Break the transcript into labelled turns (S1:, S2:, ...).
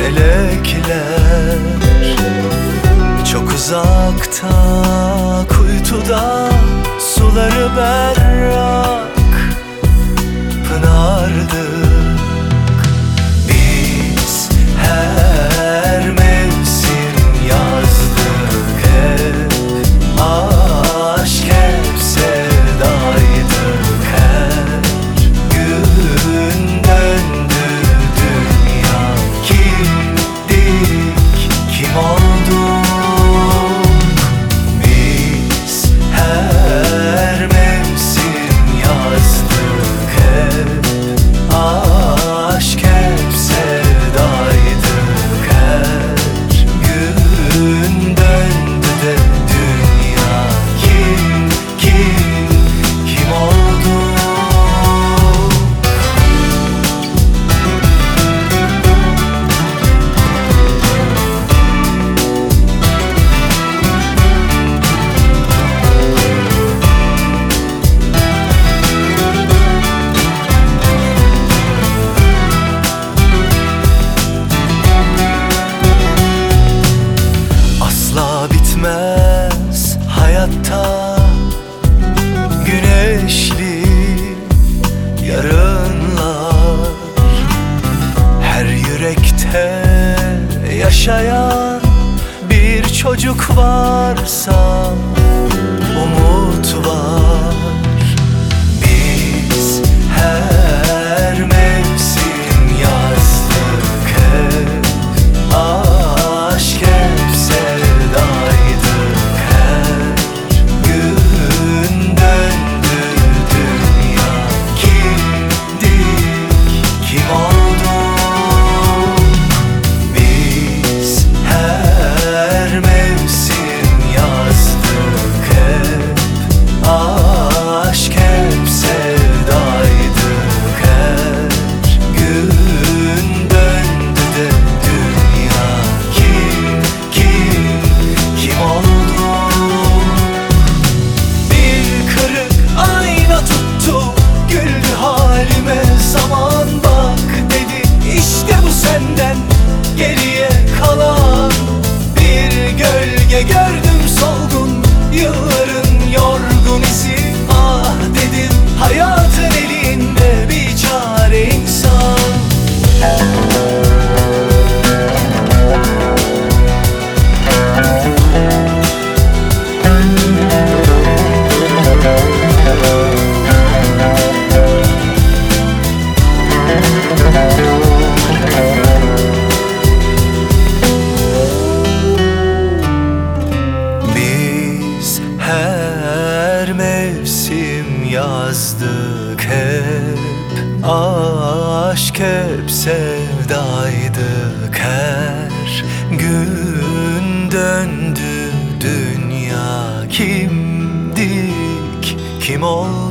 S1: melekler. Çok uzakta kuytuda suları berrak pınardık. Biz her mevsim yazdık hep, aşk hep sevdaydık. Her gün döndü dünya, kimdik, kim olduk? Biz her mevsim yazdık hep, aşk hep sevdaydık. Her gün döndü de dünya, kim oldu? Asla bitmez hayatta güneşli yarınlar. Her yürekte yaşayan bir çocuk varsa umut var. Biz her mevsim yazdık hep, aşk hep sevdaydık. Her gün döndü dünya, kimdik, kim olduk? Biz her mevsim yazdık hep, aşk hep sevdaydık. Her gün döndü de dünya, kim oldu? Bir kırık ayna tuttu, güldü halime zaman, bak dedi işte bu senden geriye kalan. Bir gölge gördüm solgun, yılların yorgun izi. Ah dedim, hayatın elinde bir çare insan. Biz her mevsim yazdık hep, aşk hep sevdaydık. Her gün döndü dünya, kimdik, kim oldu?